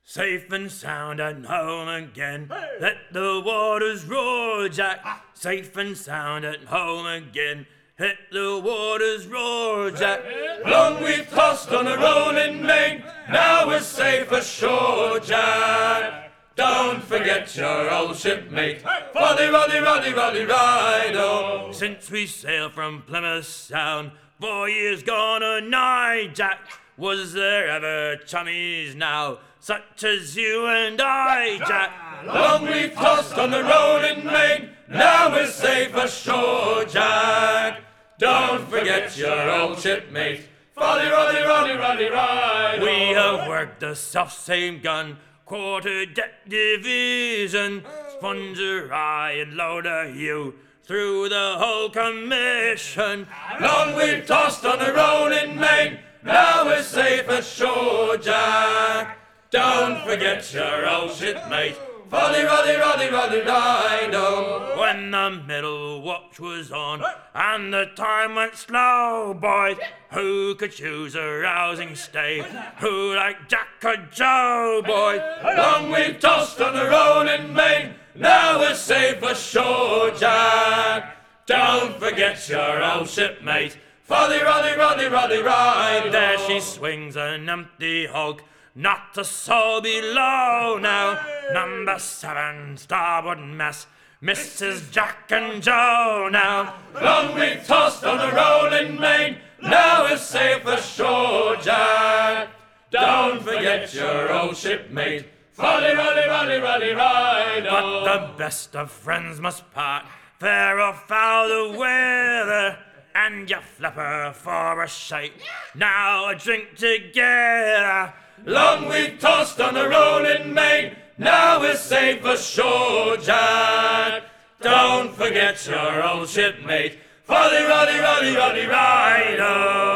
Safe and sound and home again. Let the waters roar, Jack. Safe and sound and home again. Let the waters roar, Jack. Long we've tossed on a rolling main. Now we're safe ashore, Jack. Don't forget your old shipmate. Roddy, roddy, roddy, roddy, ride-o. Since we sailed from Plymouth Sound, 4 years gone a nigh, Jack. Was there ever chummies now, such as you and I, Jack? Long we've tossed on the rolling main, now we're safe ashore, Jack. Don't forget your old shipmate, Roddy, roddy, roddy, roddy, ride. We have worked the self-same gun, quarter-deck division, Sponger I and Loader you, through the whole commission. Long we've tossed on the rolling main, now we're safe ashore, Jack. Don't forget your old shipmate, Roddy, roddy, roddy, roddy, ride-o. When the middle watch was on and the time went slow, boys, who could choose a rousing stay? Who like Jack or Joe, boys? Long we've tossed on the rolling main, now we're safe ashore, Jack. Don't forget your old shipmate, Roddy, roddy, roddy, roddy, ride. There she swings an empty hog, not a soul below now. Number 7, starboard mess, Mrs. Jack and Joe now. Long we've tossed on the rolling main, now we're safe ashore, Jack. Don't forget your old shipmate, Roddy, roddy, roddy, roddy, ride. But the best of friends must part, fair or foul the weather, and you flapper for a shake, now a drink together. Long we've tossed on the rolling main, now we're safe ashore, Jack. Don't forget your old shipmate, Roddy, roddy, roddy, roddy, ride-o.